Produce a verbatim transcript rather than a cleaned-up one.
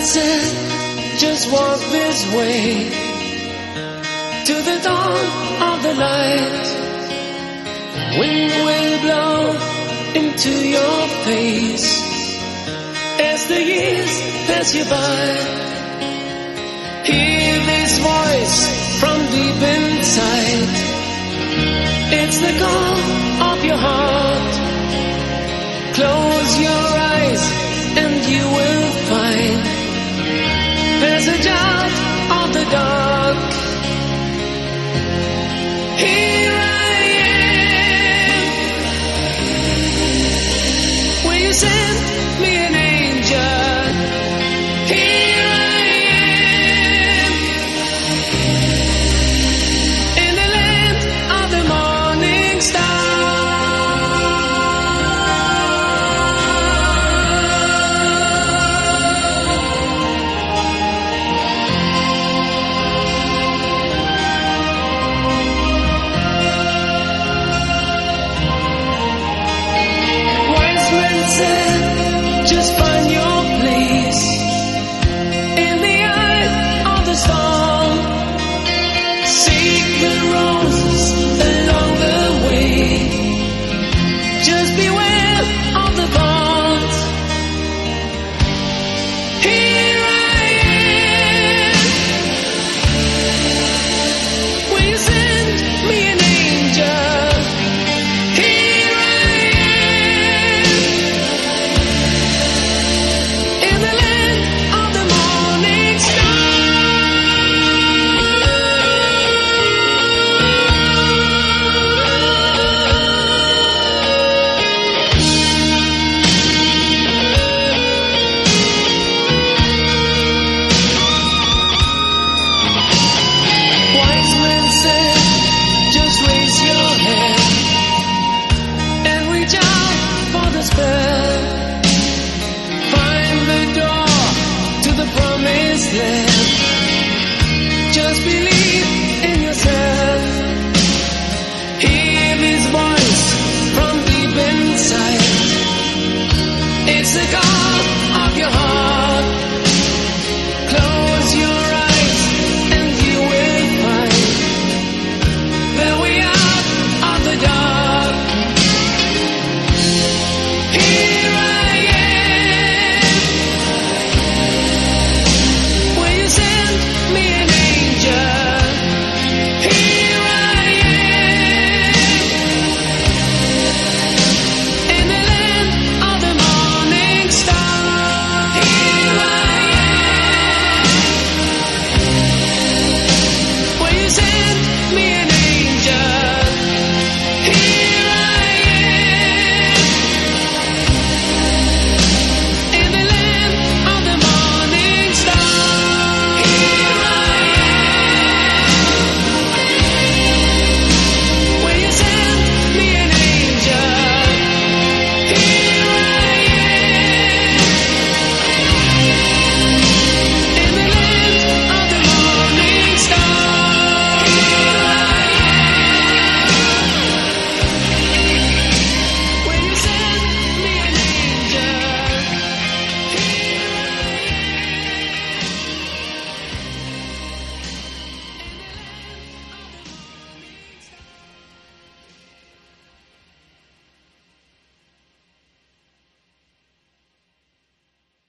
said, just walk this way to the dawn of the light. Wind will blow into your face as the years pass you by. Hear this voice from deep inside. It's the call of your heart. Close your eyes and you will find passage out of the dark. Here I am. Will you send